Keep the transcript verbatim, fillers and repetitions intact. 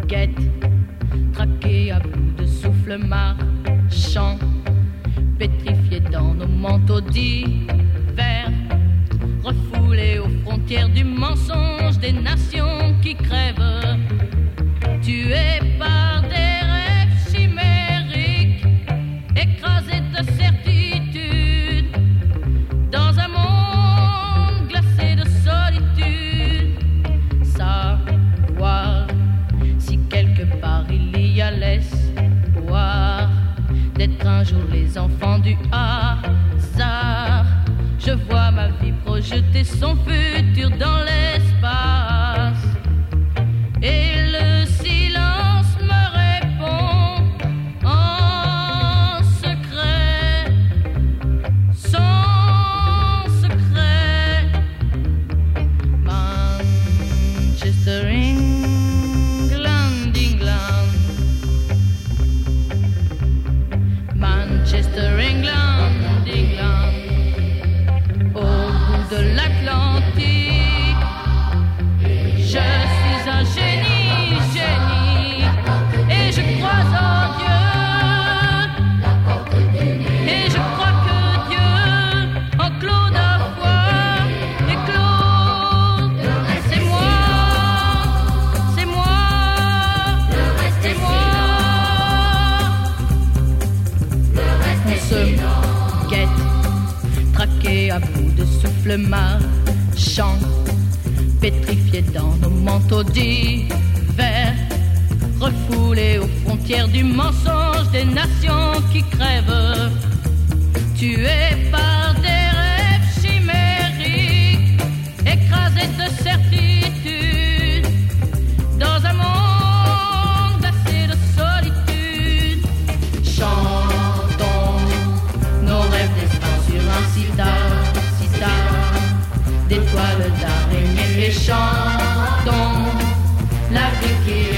guette, traqué à bout de souffle marchant, pétrifié dans nos manteaux d'hiver, refoulé aux frontières du mensonge des nations qui crèvent, tués par des rêves chimériques, écrasés de certitude, dans un monde glacé de solitude. Savoir si quelque part il y a l'espoir d'être un jour les enfants du hasard. Je vois ma vie projeter son futur dans l'espace, et le silence me répond en secret, sans secret. Manchester, England, England. Manchester, England, England. Au bout de l'Atlantique, je suis un génie, génie, et je crois en Dieu, et je crois que Dieu enclos la foi, et Claude, c'est moi, c'est moi, c'est moi. On se guette, traqué à bout de souffle marchant, pétrifié dans nos manteaux d'hiver, refoulé aux frontières du mensonge des nations qui crèvent, tués par des rêves chimériques, écrasés de certitude, dans un monde glacé de solitude. Chantons nos rêves d'espoir sur un sitar, sitar d'étoiles d'araignées, et chantons la vie qui